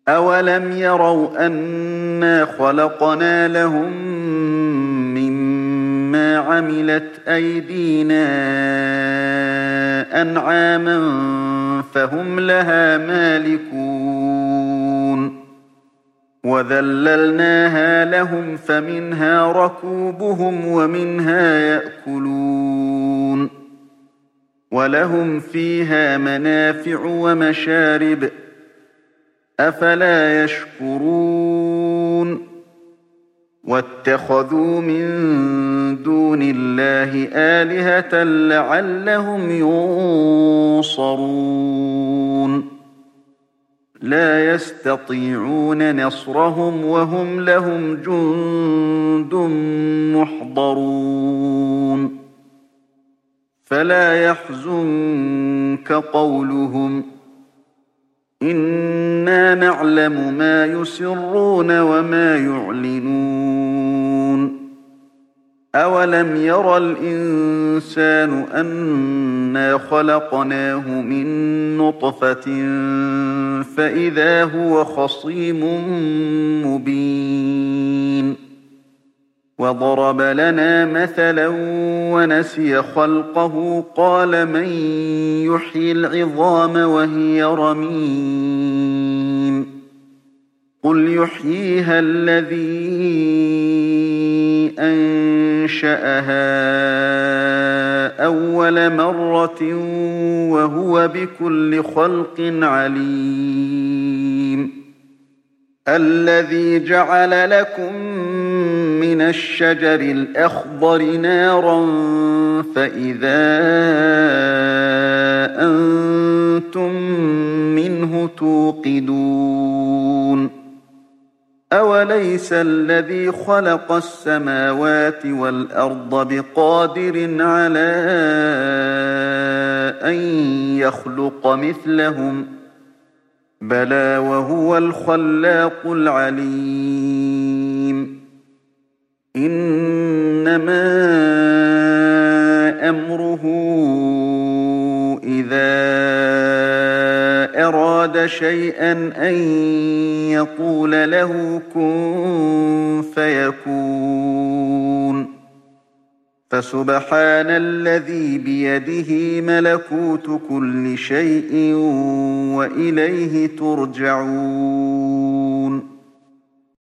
أَوَلَمْ يَرَوْا أَنَّا خَلَقْنَا لَهُم مِّمَّا عَمِلَتْ أَيْدِينَا أَنْعَامًا فَهُمْ لَهَا مَالِكُونَ وَذَلَّلْنَاهَا لَهُمْ فَمِنْهَا رَكُوبُهُمْ وَمِنْهَا يَأْكُلُونَ وَلَهُمْ فِيهَا مَنَافِعُ وَمَشَارِبُ ۖ أَفَلَا يَشْكُرُونَ وَاتَّخَذُوا مِن دُونِ اللَّهِ آلِهَةً لَّعَلَّهُمْ يُنصَرُونَ لَا يَسْتَطِيعُونَ نَصْرَهُمْ وَهُمْ لَهُمْ جُندٌ مُّحْضَرُونَ فَلَا يَحْزُنكَ قَوْلُهُمْ ۘ إِنَّا نَعْلَمُ مَا يُسِرُّونَ وَمَا يُعْلِنُونَ أَوَلَمْ يَرَ الْإِنسَانُ أَنَّا خَلَقْنَاهُ مِن نُّطْفَةٍ فَإِذَا هُوَ خَصِيمٌ مُّبِينٌ وَضَرَبَ لَنَا مَثَلًا وَنَسِيَ خَلْقَهُ قَالَ مَن يُحْيِي الْعِظَامَ وَهِيَ رَمِيمٌ قُلْ يُحْيِيهَا الَّذِي أَنشَأَهَا أَوَّلَ مَرَّةٍ وَهُوَ بِكُلِّ خَلْقٍ عَلِيمٌ الَّذِي جَعَلَ لَكُم مِّنَ الشَّجَرِ الْأَخْضَرِ نَارًا فَإِذَا أَنتُم مِّنْهُ تُوقِدُونَ أَوَلَيْسَ الَّذِي خَلَقَ السَّمَاوَاتِ وَالْأَرْضَ بِقَادِرٍ عَلَىٰ أَن يَخْلُقَ مِثْلَهُم ۚ بَلَىٰ وَهُوَ الْخَلَّاقُ الْعَلِيمُ إِنَّمَا أَمْرُهُ إِذَا أَرَادَ شَيْئًا أَن يَقُولَ لَهُ كُن فَيَكُونُ فَسُبْحَانَ الَّذِي بِيَدِهِ مَلَكُوتُ كُلِّ شَيْءٍ وَإِلَيْهِ تُرْجَعُونَ